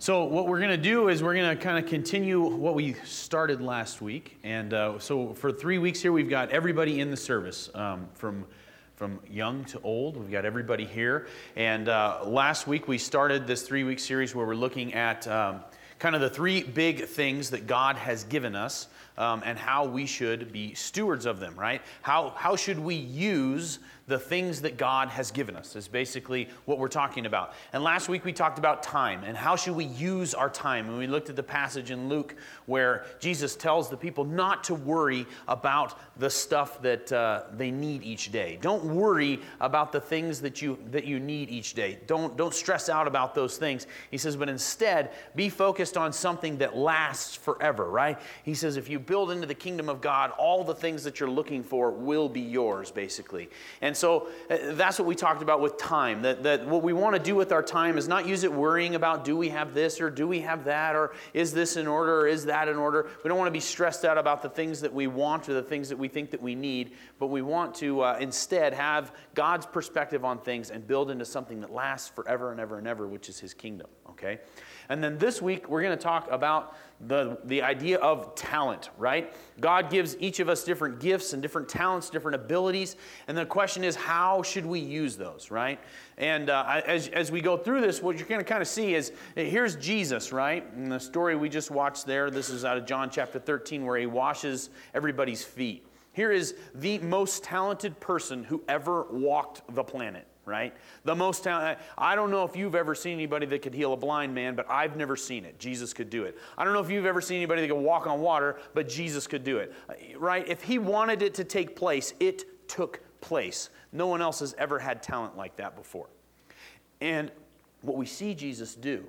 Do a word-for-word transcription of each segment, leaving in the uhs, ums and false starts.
So what we're going to do is we're going to kind of continue what we started last week. And uh, so for three weeks here, we've got everybody in the service, um, from from young to old. We've got everybody here. And uh, last week, we started this three-week series where we're looking at um, kind of the three big things that God has given us um, and how we should be stewards of them, right? How, how should we use the things that God has given us is basically what we're talking about. And last week we talked about time and how should we use our time. And we looked at the passage in Luke where Jesus tells the people not to worry about the stuff that uh, they need each day. Don't worry about the things that you that you need each day. Don't, don't stress out about those things. He says, but instead be focused on something that lasts forever, right? He says, if you build into the kingdom of God, all the things that you're looking for will be yours, basically. And so uh, that's what we talked about with time, that, that what we want to do with our time is not use it worrying about, do we have this or do we have that, or is this in order or is that in order? We don't want to be stressed out about the things that we want or the things that we think that we need, but we want to uh, instead have God's perspective on things and build into something that lasts forever and ever and ever, which is His kingdom, okay? And then this week, we're going to talk about the, the idea of talent, right? God gives each of us different gifts and different talents, different abilities. And the question is, how should we use those, right? And uh, as, as we go through this, what you're going to kind of see is, here's Jesus, right? And the story we just watched there, this is out of John chapter thirteen, where He washes everybody's feet. Here is the most talented person who ever walked the planet. Right? The most talent. I don't know if you've ever seen anybody that could heal a blind man, but I've never seen it. Jesus could do it. I don't know if you've ever seen anybody that could walk on water, but Jesus could do it. Right? If He wanted it to take place, it took place. No one else has ever had talent like that before. And what we see Jesus do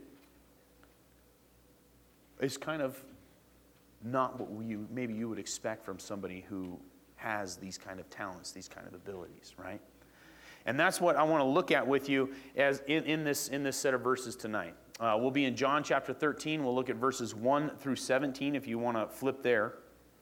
is kind of not what we, maybe you would expect from somebody who has these kind of talents, these kind of abilities, right? And that's what I want to look at with you as in, in this in this set of verses tonight. Uh, we'll be in John chapter thirteen. We'll look at verses one through seventeen if you want to flip there.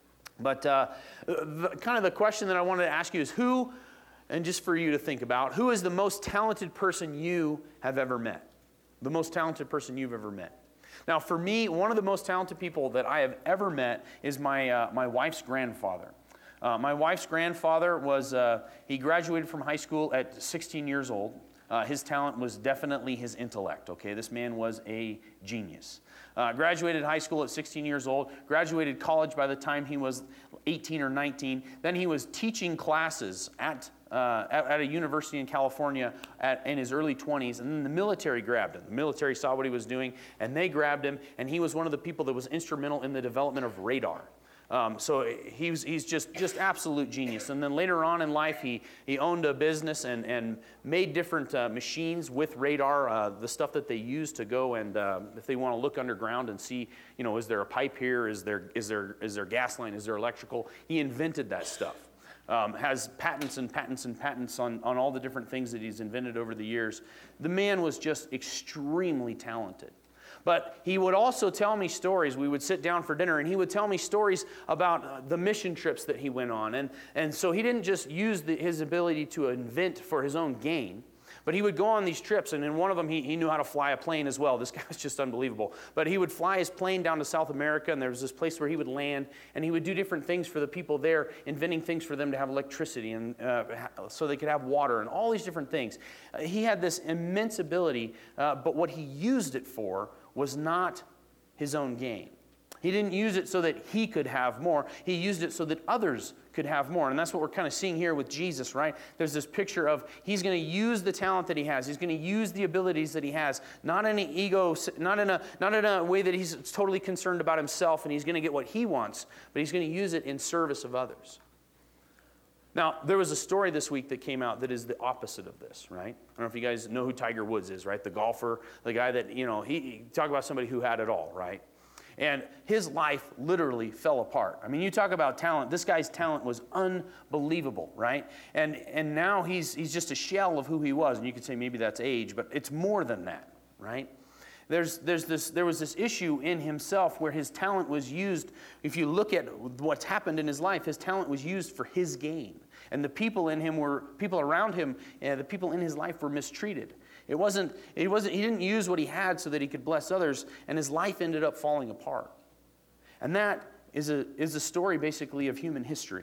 But uh, the, kind of the question that I wanted to ask you is who, and just for you to think about, who is the most talented person you have ever met? The most talented person you've ever met. Now, for me, one of the most talented people that I have ever met is my uh, my wife's grandfather. Uh, my wife's grandfather was, uh, he graduated from high school at sixteen years old. Uh, his talent was definitely his intellect, okay? This man was a genius. Uh, graduated high school at sixteen years old, graduated college by the time he was eighteen or nineteen. Then he was teaching classes at, uh, at, at a university in California at, in his early twenties, and then the military grabbed him. The military saw what he was doing, and they grabbed him, and he was one of the people that was instrumental in the development of radar. Um, so he was, he's just, just absolute genius. And then later on in life, he, he owned a business and, and made different uh, machines with radar, uh, the stuff that they use to go and uh, if they want to look underground and see, you know, is there a pipe here? Is there, is there, is there gas line? Is there electrical? He invented that stuff. Um, has patents and patents and patents on, on all the different things that he's invented over the years. The man was just extremely talented. But he would also tell me stories. We would sit down for dinner, and he would tell me stories about uh, the mission trips that he went on. And, and so he didn't just use the, his ability to invent for his own gain, but he would go on these trips, and in one of them, he, he knew how to fly a plane as well. This guy was just unbelievable. But he would fly his plane down to South America, and there was this place where he would land, and he would do different things for the people there, inventing things for them to have electricity, and uh, so they could have water, and all these different things. Uh, he had this immense ability, uh, but what he used it for was not his own gain. He didn't use it so that he could have more. He used it so that others could have more. And that's what we're kind of seeing here with Jesus, right? There's this picture of he's going to use the talent that he has. He's going to use the abilities that he has, not in an ego, not in a not in a way that he's totally concerned about himself and he's going to get what he wants, but he's going to use it in service of others. Now, there was a story this week that came out that is the opposite of this, right? I don't know if you guys know who Tiger Woods is, right? The golfer, the guy that, you know, he, he talk about somebody who had it all, right? And his life literally fell apart. I mean, you talk about talent. This guy's talent was unbelievable, right? And and now he's he's just a shell of who he was. And you could say maybe that's age, but it's more than that, right? There's, there's this, there was this issue in himself where his talent was used. If you look at what's happened in his life, his talent was used for his gain. And the people in him were, people around him, uh, the people in his life were mistreated. It wasn't, it wasn't, he didn't use what he had so that he could bless others, and his life ended up falling apart. And that is a, is a story basically of human history.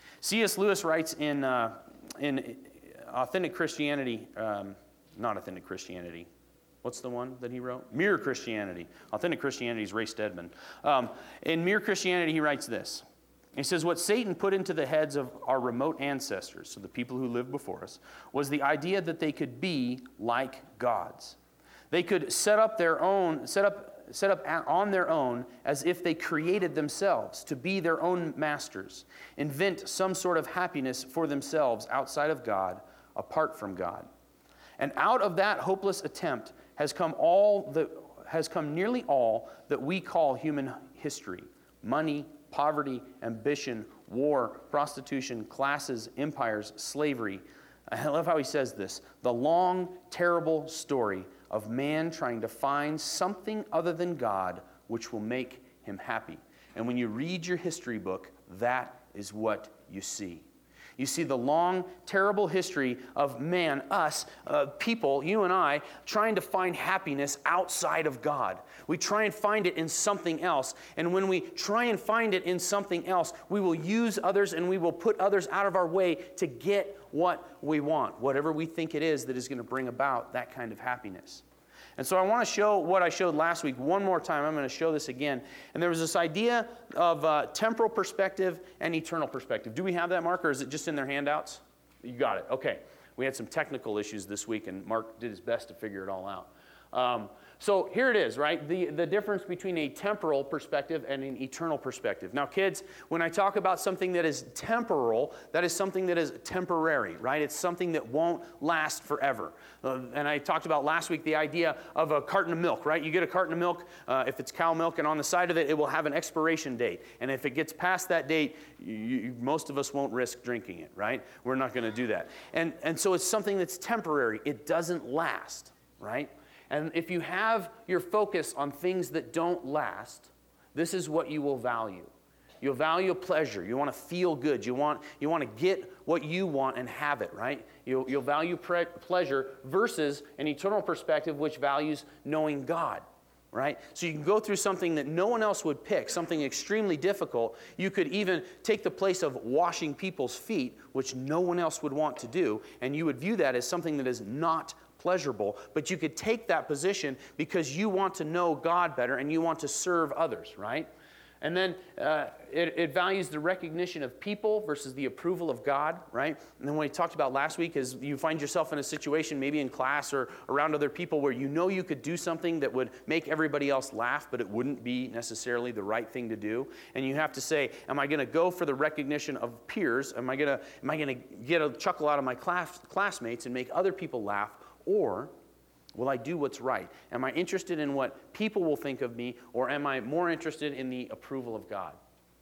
C S Lewis writes in, uh, in Authentic Christianity, um, not Authentic Christianity, what's the one that he wrote? Mere Christianity. Authentic Christianity is Ray Stedman. Um, in Mere Christianity, he writes this. He says, what Satan put into the heads of our remote ancestors, so the people who lived before us, was the idea that they could be like gods. They could set up their own, set up, set up on their own as if they created themselves to be their own masters, invent some sort of happiness for themselves outside of God, apart from God. And out of that hopeless attempt has come all the has come nearly all that we call human history: money, poverty, ambition, war, prostitution, classes, empires, slavery. I love how he says this: the long, terrible story of man trying to find something other than God which will make him happy. And when you read your history book, that is what you see. You see the long, terrible history of man, us, uh, people, you and I, trying to find happiness outside of God. We try and find it in something else. And when we try and find it in something else, we will use others and we will put others out of our way to get what we want, whatever we think it is that is going to bring about that kind of happiness. And so I want to show what I showed last week one more time. I'm going to show this again. And there was this idea of uh, temporal perspective and eternal perspective. Do we have that, Mark, or is it just in their handouts? You got it. Okay. We had some technical issues this week, and Mark did his best to figure it all out. Um, so here it is, right? The, the difference between a temporal perspective and an eternal perspective. Now, kids, when I talk about something that is temporal, that is something that is temporary, right? It's something that won't last forever. Uh, and I talked about last week the idea of a carton of milk, right? You get a carton of milk, uh, if it's cow milk, and on the side of it, it will have an expiration date. And if it gets past that date, you, you, most of us won't risk drinking it, right? We're not going to do that. And, and so it's something that's temporary. It doesn't last, right? And if you have your focus on things that don't last, this is what you will value. You'll value pleasure. You want to feel good. You want, you want to get what you want and have it, right? You'll, you'll value pre- pleasure versus an eternal perspective which values knowing God, right? So you can go through something that no one else would pick, something extremely difficult. You could even take the place of washing people's feet, which no one else would want to do, and you would view that as something that is not pleasurable, but you could take that position because you want to know God better and you want to serve others, right? And then uh, it, it values the recognition of people versus the approval of God, right? And then what we talked about last week is you find yourself in a situation, maybe in class or around other people, where you know you could do something that would make everybody else laugh, but it wouldn't be necessarily the right thing to do. And you have to say, am I going to go for the recognition of peers? Am I going to am I going to get a chuckle out of my class, classmates and make other people laugh? Or will I do what's right? Am I interested in what people will think of me, or am I more interested in the approval of God?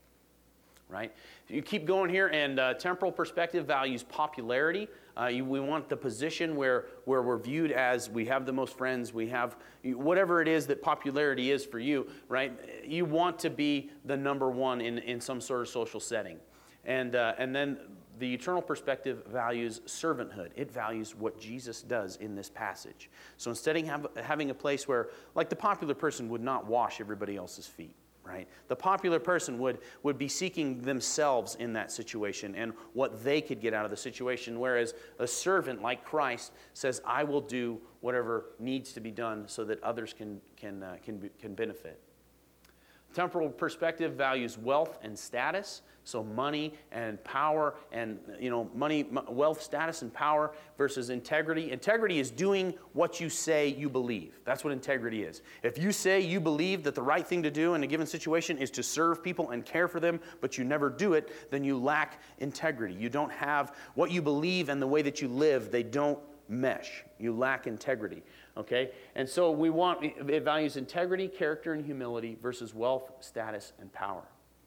Right? You keep going here, and uh, temporal perspective values popularity. Uh, you, we want the position where, where we're viewed as we have the most friends, we have whatever it is that popularity is for you, right? You want to be the number one in, in some sort of social setting. And, uh, and then the eternal perspective values servanthood. It values what Jesus does in this passage. So instead of have, having a place where, like the popular person would not wash everybody else's feet, right? The popular person would, would be seeking themselves in that situation and what they could get out of the situation, whereas a servant like Christ says, I will do whatever needs to be done so that others can, can, uh, can, can benefit. Temporal perspective values wealth and status, so money and power and, you know, money, wealth, status, and power versus integrity. Integrity is doing what you say you believe. That's what integrity is. If you say you believe that the right thing to do in a given situation is to serve people and care for them, but you never do it, then you lack integrity. You don't have what you believe and the way that you live, they don't mesh. You lack integrity. Okay? And so we want, it values integrity, character, and humility versus wealth, status, and power.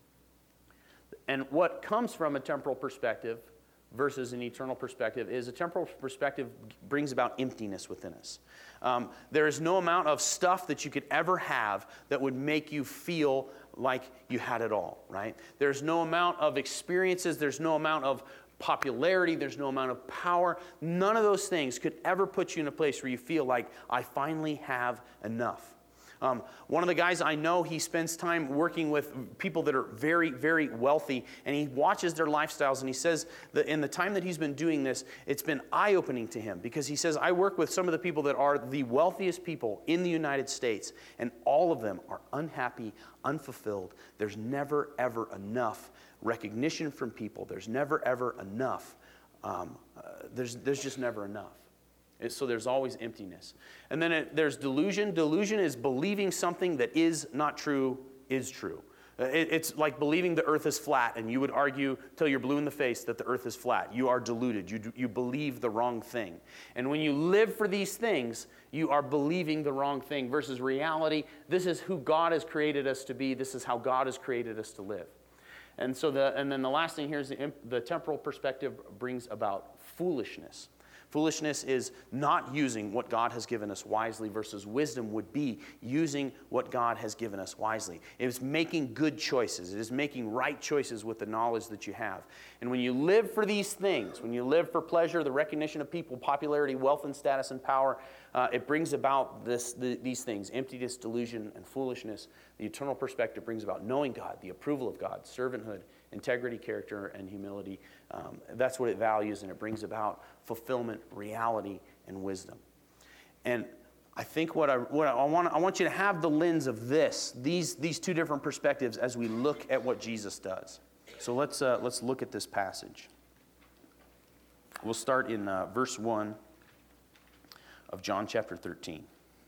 And what comes from a temporal perspective versus an eternal perspective is a temporal perspective brings about emptiness within us. Um, there is no amount of stuff that you could ever have that would make you feel like you had it all, right? There's no amount of experiences, there's no amount of popularity, there's no amount of power. None of those things could ever put you in a place where you feel like, I finally have enough. Um, one of the guys I know, he spends time working with people that are very, very wealthy, and he watches their lifestyles, and he says that in the time that he's been doing this, it's been eye-opening to him, because he says, I work with some of the people that are the wealthiest people in the United States, and all of them are unhappy, unfulfilled. There's never, ever enough recognition from people. There's never, ever enough. Um, uh, there's, there's just never enough. So there's always emptiness. And then it, there's delusion. Delusion is believing something that is not true is true. It, it's like believing the earth is flat, and you would argue till you're blue in the face that the earth is flat. You are deluded. You, you believe the wrong thing. And when you live for these things, you are believing the wrong thing versus reality. This is who God has created us to be. This is how God has created us to live. And so the and then the last thing here is the, the temporal perspective brings about foolishness. Foolishness is not using what God has given us wisely versus wisdom would be using what God has given us wisely. It is making good choices. It is making right choices with the knowledge that you have. And when you live for these things, when you live for pleasure, the recognition of people, popularity, wealth and status and power, uh, it brings about this, the, these things, emptiness, delusion, and foolishness. The eternal perspective brings about knowing God, the approval of God, servanthood, integrity, character, and humility. Um, that's what it values, and it brings about fulfillment, reality, and wisdom. And I think what I, what I want, I want you to have the lens of this, these, these two different perspectives as we look at what Jesus does. So let's, uh, let's look at this passage. We'll start in uh, verse one of John chapter thirteen.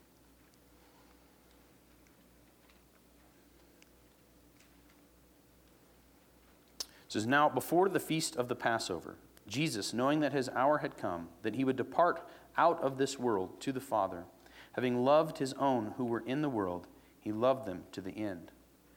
It says, now before the feast of the Passover, Jesus, knowing that his hour had come, that he would depart out of this world to the Father, having loved his own who were in the world, he loved them to the end.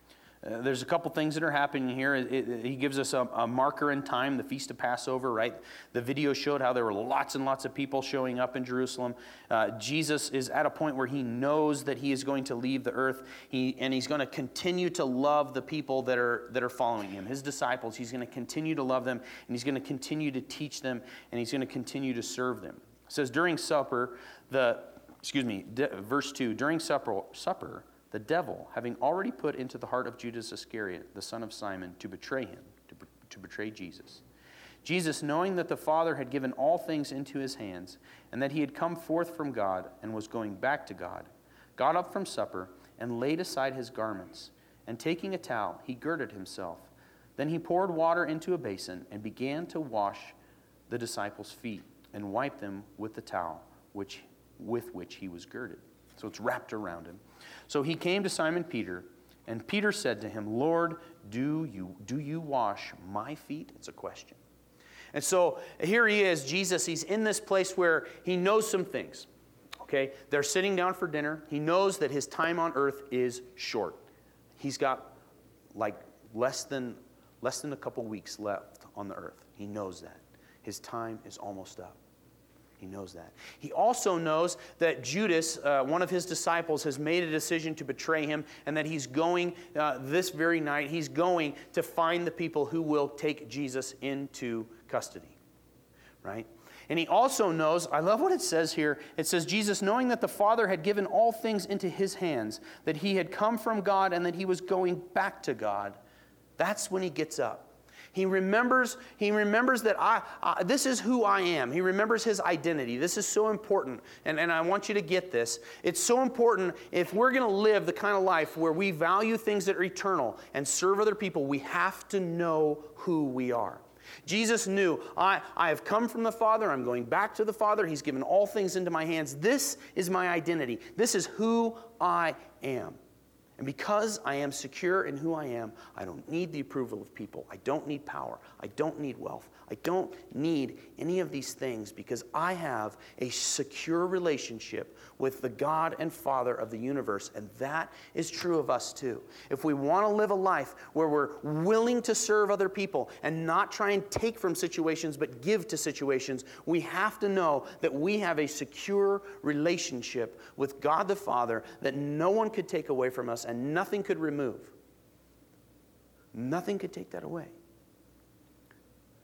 Uh, there's a couple things that are happening here. It, it, he gives us a, a marker in time, the Feast of Passover, right? The video showed how there were lots and lots of people showing up in Jerusalem. Uh, Jesus is at a point where he knows that he is going to leave the earth, he, and he's going to continue to love the people that are, that are following him, his disciples. He's going to continue to love them, and he's going to continue to teach them, and he's going to continue to serve them. It says, during supper, the, excuse me, de, verse two, during supper, supper, the devil, having already put into the heart of Judas Iscariot, the son of Simon, to betray him, to, to betray Jesus. Jesus, knowing that the Father had given all things into his hands, and that he had come forth from God and was going back to God, got up from supper and laid aside his garments, and taking a towel, he girded himself. Then he poured water into a basin and began to wash the disciples' feet and wipe them with the towel which, with which he was girded. So it's wrapped around him. So he came to Simon Peter, and Peter said to him, Lord, do you, do you wash my feet? It's a question. And so here he is, Jesus, he's in this place where he knows some things. Okay, they're sitting down for dinner. He knows that his time on earth is short. He's got like less than, less than a couple weeks left on the earth. He knows that. His time is almost up. He knows that. He also knows that Judas, uh, one of his disciples, has made a decision to betray him, and that he's going uh, this very night, he's going to find the people who will take Jesus into custody. Right? And he also knows, I love what it says here, it says, Jesus, knowing that the Father had given all things into his hands, that he had come from God and that he was going back to God, that's when he gets up. He remembers, he remembers that I, I, this is who I am. He remembers his identity. This is so important, and, and I want you to get this. It's so important if we're going to live the kind of life where we value things that are eternal and serve other people, we have to know who we are. Jesus knew, I, I have come from the Father. I'm going back to the Father. He's given all things into my hands. This is my identity. This is who I am. And because I am secure in who I am, I don't need the approval of people. I don't need power. I don't need wealth. I don't need any of these things because I have a secure relationship with the God and Father of the universe. And that is true of us too. If we want to live a life where we're willing to serve other people and not try and take from situations but give to situations, we have to know that we have a secure relationship with God the Father that no one could take away from us and nothing could remove. Nothing could take that away.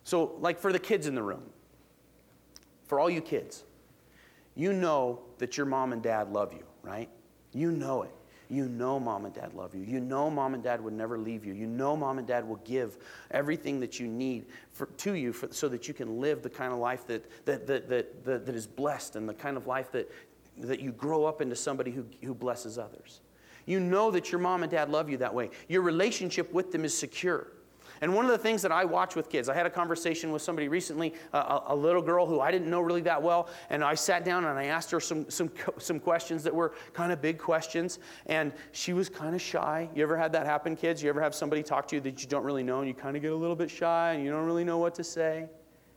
So, like for the kids in the room, for all you kids, you know that your mom and dad love you, right? You know it. You know mom and dad love you. You know mom and dad would never leave you. You know mom and dad will give everything that you need for, to you for, so that you can live the kind of life that, that, that, that, that, that is blessed, and the kind of life that, that you grow up into somebody who, who blesses others. You know that your mom and dad love you that way. Your relationship with them is secure. And one of the things that I watch with kids, I had a conversation with somebody recently, uh, a, a little girl who I didn't know really that well, and I sat down and I asked her some some some questions that were kind of big questions, and she was kind of shy. You ever had that happen, kids? You ever have somebody talk to you that you don't really know, and you kind of get a little bit shy, and you don't really know what to say?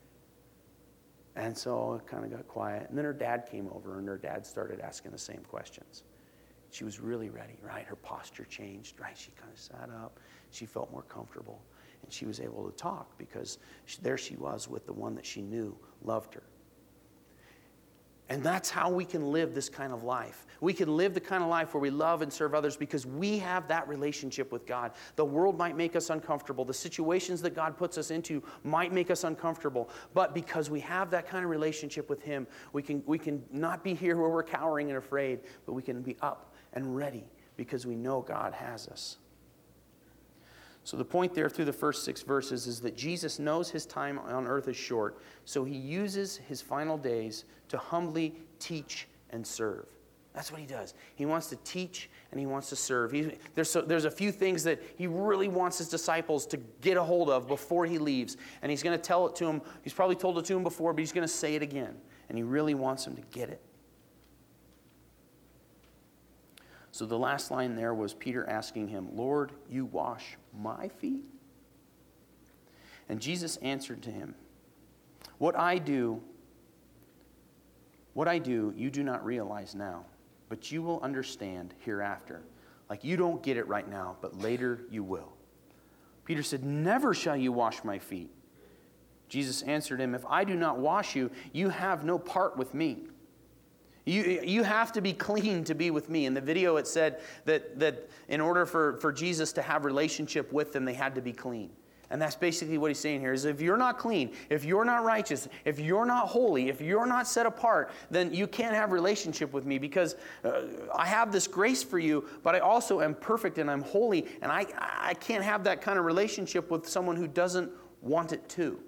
And so it kind of got quiet. And then her dad came over, and her dad started asking the same questions. She was really ready, right? Her posture changed, right? She kind of sat up. She felt more comfortable. And she was able to talk because she, there she was with the one that she knew loved her. And that's how we can live this kind of life. We can live the kind of life where we love and serve others because we have that relationship with God. The world might make us uncomfortable. The situations that God puts us into might make us uncomfortable. But because we have that kind of relationship with Him, we can, we can not be here where we're cowering and afraid, but we can be up and ready because we know God has us. So the point there through the first six verses is that Jesus knows his time on earth is short, so he uses his final days to humbly teach and serve. That's what he does. He wants to teach and he wants to serve. He, there's, so, there's a few things that he really wants his disciples to get a hold of before he leaves. And he's going to tell it to them. He's probably told it to them before, but he's going to say it again. And he really wants them to get it. So the last line there was Peter asking him, "Lord, you wash my feet?" And Jesus answered to him, What I do, what I do, you do not realize now, but you will understand hereafter. Like you don't get it right now, but later you will. Peter said, "Never shall you wash my feet." Jesus answered him, "If I do not wash you, you have no part with me." You, you have to be clean to be with me. In the video it said that, that in order for, for Jesus to have relationship with them, they had to be clean. And that's basically what he's saying here, is if you're not clean, if you're not righteous, if you're not holy, if you're not set apart, then you can't have relationship with me because uh, I have this grace for you, but I also am perfect and I'm holy, and I, I can't have that kind of relationship with someone who doesn't want it too.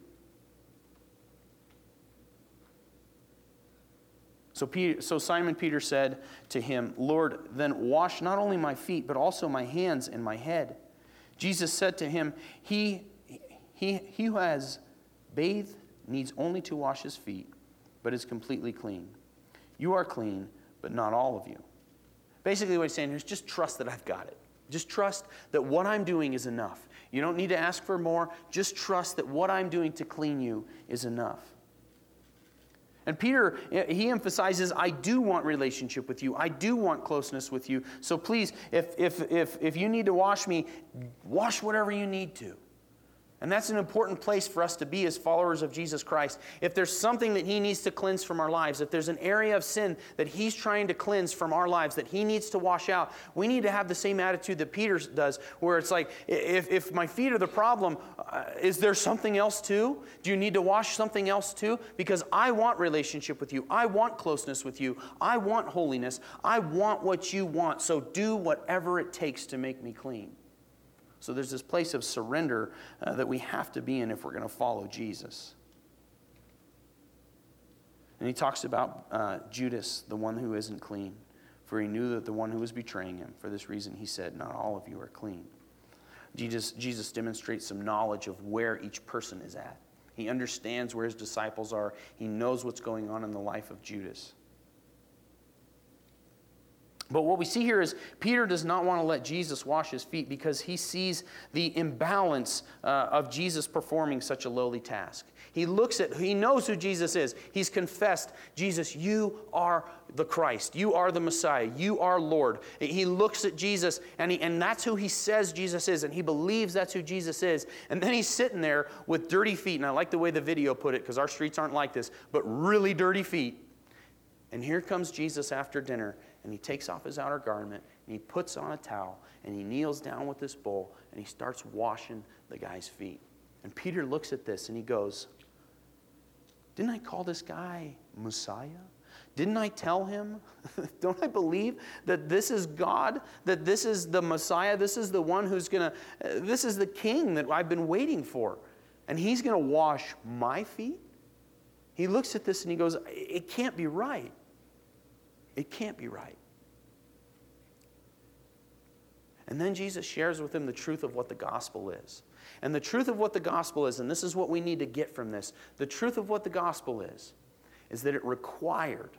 So, Peter, so Simon Peter said to him, "Lord, then wash not only my feet, but also my hands and my head." Jesus said to him, He, he, he who has bathed needs only to wash his feet, but is completely clean. You are clean, but not all of you. Basically what he's saying here is just trust that I've got it. Just trust that what I'm doing is enough. You don't need to ask for more. Just trust that what I'm doing to clean you is enough. And Peter, he emphasizes, I do want relationship with you. I do want closeness with you. So please, if, if, if, if you need to wash me, wash whatever you need to. And that's an important place for us to be as followers of Jesus Christ. If there's something that he needs to cleanse from our lives, if there's an area of sin that he's trying to cleanse from our lives, that he needs to wash out, we need to have the same attitude that Peter does, where it's like, if, if my feet are the problem, uh, is there something else too? Do you need to wash something else too? Because I want relationship with you. I want closeness with you. I want holiness. I want what you want. So do whatever it takes to make me clean. So there's this place of surrender uh, that we have to be in if we're going to follow Jesus. And he talks about uh, Judas, the one who isn't clean, for he knew that the one who was betraying him. For this reason he said, not all of you are clean. Jesus, Jesus demonstrates some knowledge of where each person is at. He understands where his disciples are. He knows what's going on in the life of Judas. But what we see here is Peter does not want to let Jesus wash his feet because he sees the imbalance uh, of Jesus performing such a lowly task. He looks at, he knows who Jesus is. He's confessed, Jesus, you are the Christ. You are the Messiah. You are Lord. He looks at Jesus, and, he, and that's who he says Jesus is, and he believes that's who Jesus is. And then he's sitting there with dirty feet, and I like the way the video put it because our streets aren't like this, but really dirty feet. And here comes Jesus after dinner, and he takes off his outer garment, and he puts on a towel, and he kneels down with this bowl, and he starts washing the guy's feet. And Peter looks at this and he goes, didn't I call this guy Messiah? Didn't I tell him? Don't I believe that this is God? That this is the Messiah? This is the one who's going to, uh, this is the king that I've been waiting for. And he's going to wash my feet? He looks at this and he goes, it can't be right. It can't be right. And then Jesus shares with him the truth of what the gospel is. And the truth of what the gospel is, and this is what we need to get from this, the truth of what the gospel is, is that it required,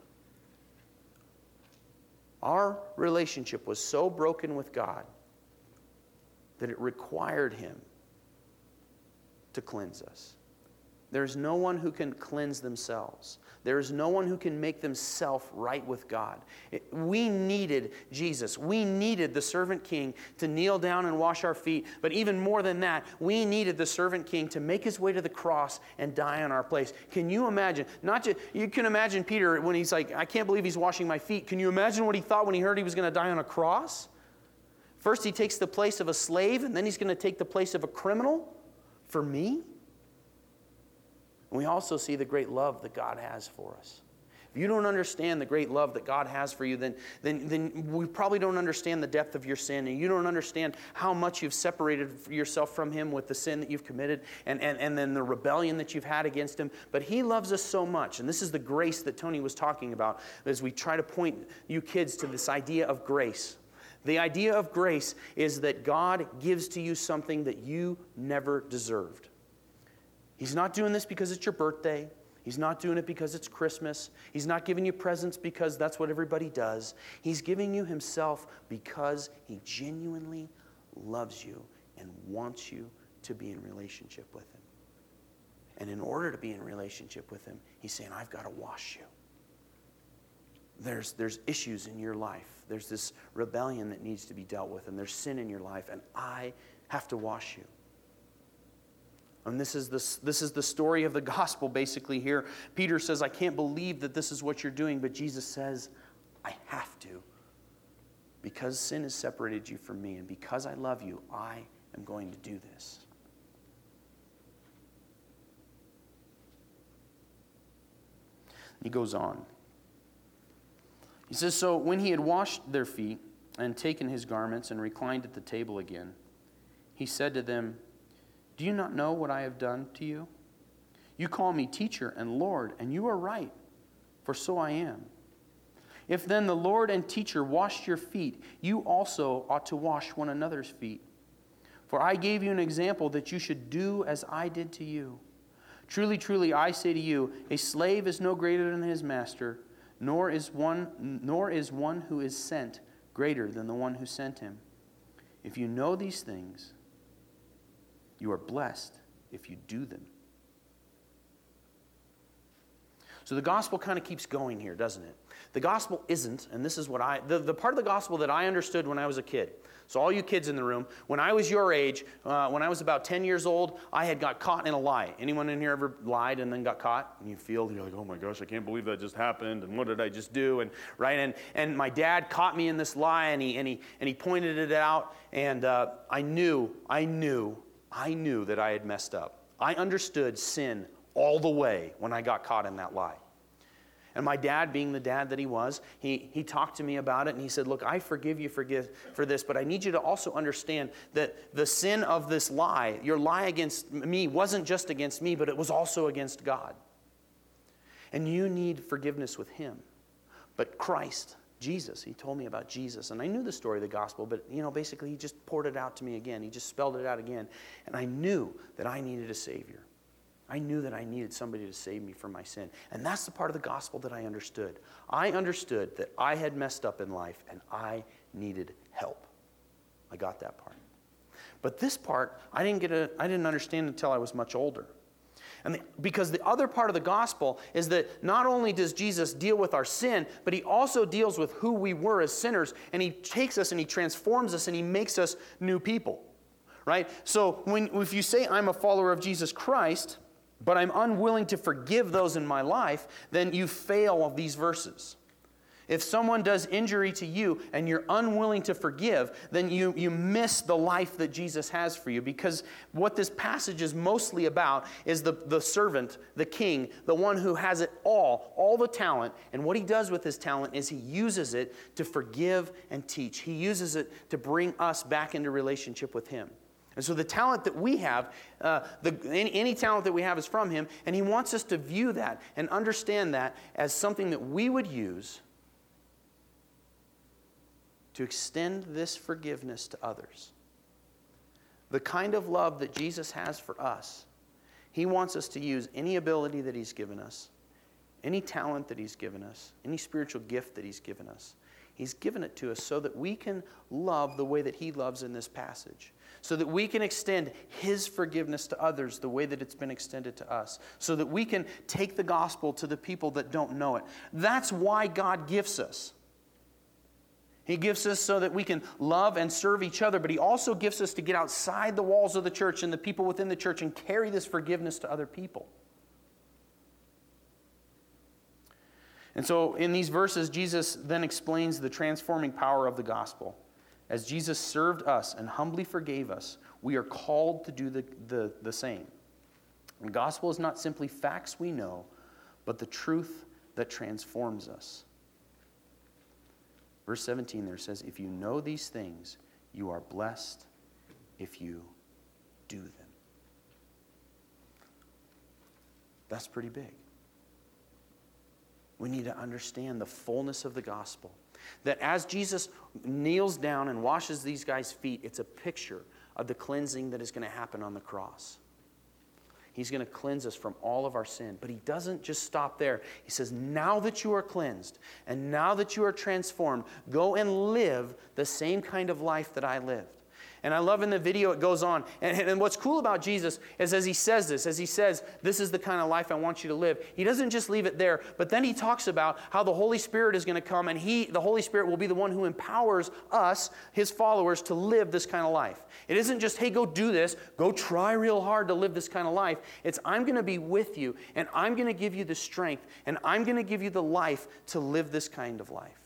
our relationship was so broken with God that it required him to cleanse us. There's no one who can cleanse themselves. There is no one who can make themselves right with God. It, we needed Jesus. We needed the servant king to kneel down and wash our feet. But even more than that, we needed the servant king to make his way to the cross and die on our place. Can you imagine? Not just, you can imagine Peter when he's like, I can't believe he's washing my feet. Can you imagine what he thought when he heard he was going to die on a cross? First he takes the place of a slave, and then he's going to take the place of a criminal for me? And we also see the great love that God has for us. If you don't understand the great love that God has for you, then, then, then we probably don't understand the depth of your sin, and you don't understand how much you've separated yourself from him with the sin that you've committed and, and, and then the rebellion that you've had against him. But he loves us so much, and this is the grace that Tony was talking about as we try to point you kids to this idea of grace. The idea of grace is that God gives to you something that you never deserved. He's not doing this because it's your birthday. He's not doing it because it's Christmas. He's not giving you presents because that's what everybody does. He's giving you himself because he genuinely loves you and wants you to be in relationship with him. And in order to be in relationship with him, he's saying, I've got to wash you. There's, there's issues in your life. There's this rebellion that needs to be dealt with, and there's sin in your life, and I have to wash you. And this is, the, this is the story of the gospel basically here. Peter says, I can't believe that this is what you're doing, but Jesus says, I have to. Because sin has separated you from me, and because I love you, I am going to do this. He goes on. He says, so when he had washed their feet and taken his garments and reclined at the table again, he said to them, do you not know what I have done to you? You call me teacher and Lord, and you are right, for so I am. If then the Lord and teacher washed your feet, you also ought to wash one another's feet. For I gave you an example that you should do as I did to you. Truly, truly, I say to you, a slave is no greater than his master, nor is one, nor is one who is sent greater than the one who sent him. If you know these things, you are blessed if you do them. So the gospel kind of keeps going here, doesn't it? The gospel isn't, and this is what I, the, the part of the gospel that I understood when I was a kid. So all you kids in the room, when I was your age, uh, when I was about ten years old, I had got caught in a lie. Anyone in here ever lied and then got caught? And you feel, you're like, oh my gosh, I can't believe that just happened, and what did I just do? And right, and, and my dad caught me in this lie, and he, and he, and he pointed it out, and uh, I knew, I knew, I knew that I had messed up. I understood sin all the way when I got caught in that lie. And my dad, being the dad that he was, he, he talked to me about it, and he said, look, I forgive you forgive for this, but I need you to also understand that the sin of this lie, your lie against me, wasn't just against me, but it was also against God. And you need forgiveness with him. But Christ, Jesus, he told me about Jesus, and I knew the story of the gospel, but, you know, basically he just poured it out to me again. He just spelled it out again, and I knew that I needed a Savior. I knew that I needed somebody to save me from my sin. And that's the part of the gospel that I understood. I understood that I had messed up in life and I needed help. I got that part. But this part, I didn't get a, I didn't understand until I was much older. And the, because the other part of the gospel is that not only does Jesus deal with our sin, but he also deals with who we were as sinners, and he takes us and he transforms us and he makes us new people. Right? So when if you say I'm a follower of Jesus Christ, but I'm unwilling to forgive those in my life, then you fail of these verses. If someone does injury to you and you're unwilling to forgive, then you, you miss the life that Jesus has for you. Because what this passage is mostly about is the, the servant, the king, the one who has it all, all the talent. And what he does with his talent is he uses it to forgive and teach. He uses it to bring us back into relationship with him. And so the talent that we have, uh, the, any, any talent that we have is from him, and he wants us to view that and understand that as something that we would use to extend this forgiveness to others. The kind of love that Jesus has for us, he wants us to use any ability that he's given us, any talent that he's given us, any spiritual gift that he's given us. He's given it to us so that we can love the way that he loves in this passage. So that we can extend his forgiveness to others the way that it's been extended to us. So that we can take the gospel to the people that don't know it. That's why God gifts us. He gives us so that we can love and serve each other, but he also gives us to get outside the walls of the church and the people within the church and carry this forgiveness to other people. And so in these verses, Jesus then explains the transforming power of the gospel. As Jesus served us and humbly forgave us, we are called to do the, the, the same. The gospel is not simply facts we know, but the truth that transforms us. Verse seventeen there says, if you know these things, you are blessed if you do them. That's pretty big. We need to understand the fullness of the gospel. That as Jesus kneels down and washes these guys' feet, it's a picture of the cleansing that is going to happen on the cross. He's going to cleanse us from all of our sin. But he doesn't just stop there. He says, now that you are cleansed and now that you are transformed, go and live the same kind of life that I lived. And I love in the video it goes on. And, and what's cool about Jesus is as he says this, as he says, this is the kind of life I want you to live, he doesn't just leave it there, but then he talks about how the Holy Spirit is going to come and he, the Holy Spirit will be the one who empowers us, his followers, to live this kind of life. It isn't just, hey, go do this, go try real hard to live this kind of life. It's, I'm going to be with you and I'm going to give you the strength and I'm going to give you the life to live this kind of life.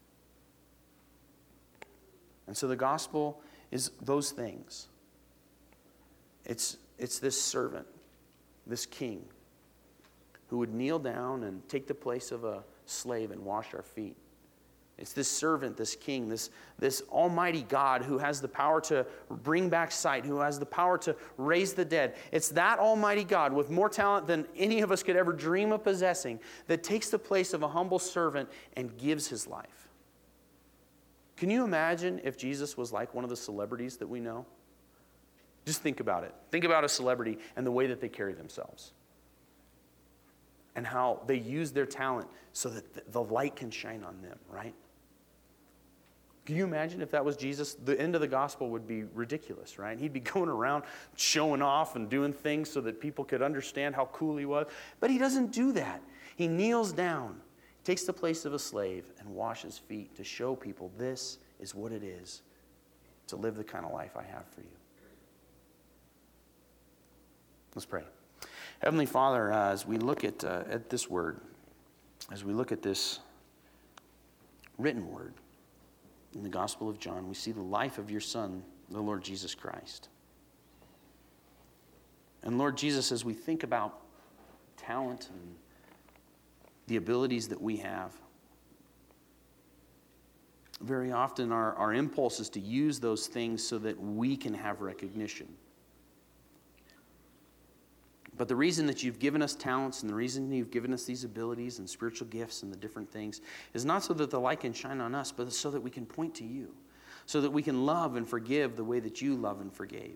And so the gospel is those things. It's, it's this servant, this king, who would kneel down and take the place of a slave and wash our feet. It's this servant, this king, this, this almighty God who has the power to bring back sight, who has the power to raise the dead. It's that almighty God with more talent than any of us could ever dream of possessing that takes the place of a humble servant and gives his life. Can you imagine if Jesus was like one of the celebrities that we know? Just think about it. Think about a celebrity and the way that they carry themselves. And how they use their talent so that the light can shine on them, right? Can you imagine if that was Jesus? The end of the gospel would be ridiculous, right? He'd be going around showing off and doing things so that people could understand how cool he was. But he doesn't do that. He kneels down, takes the place of a slave, and washes feet to show people this is what it is to live the kind of life I have for you. Let's pray. Heavenly Father, uh, as we look at, uh, at this word, as we look at this written word in the Gospel of John, we see the life of your Son, the Lord Jesus Christ. And Lord Jesus, as we think about talent and the abilities that we have, very often our, our impulse is to use those things so that we can have recognition. But the reason that you've given us talents and the reason you've given us these abilities and spiritual gifts and the different things is not so that the light can shine on us, but so that we can point to you, so that we can love and forgive the way that you love and forgave.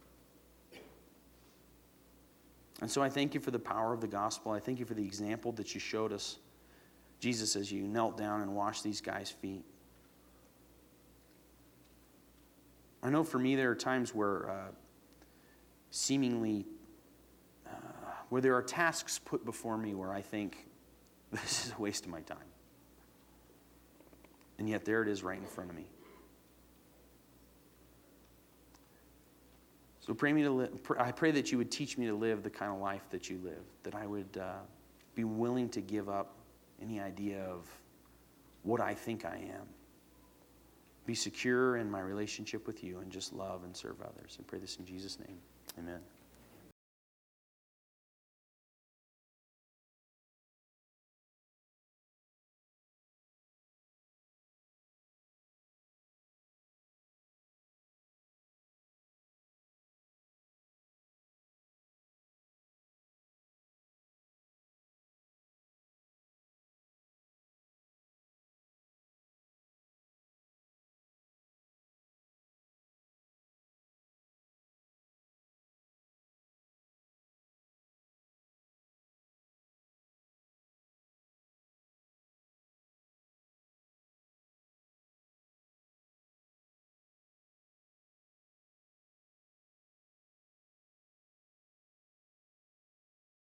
And so I thank you for the power of the gospel. I thank you for the example that you showed us, Jesus, as you knelt down and washed these guys' feet. I know for me there are times where uh, seemingly, uh, where there are tasks put before me where I think, this is a waste of my time. And yet there it is right in front of me. So pray me to li- I pray that you would teach me to live the kind of life that you live, that I would uh, be willing to give up any idea of what I think I am. Be secure in my relationship with you and just love and serve others. And pray this in Jesus' name. Amen.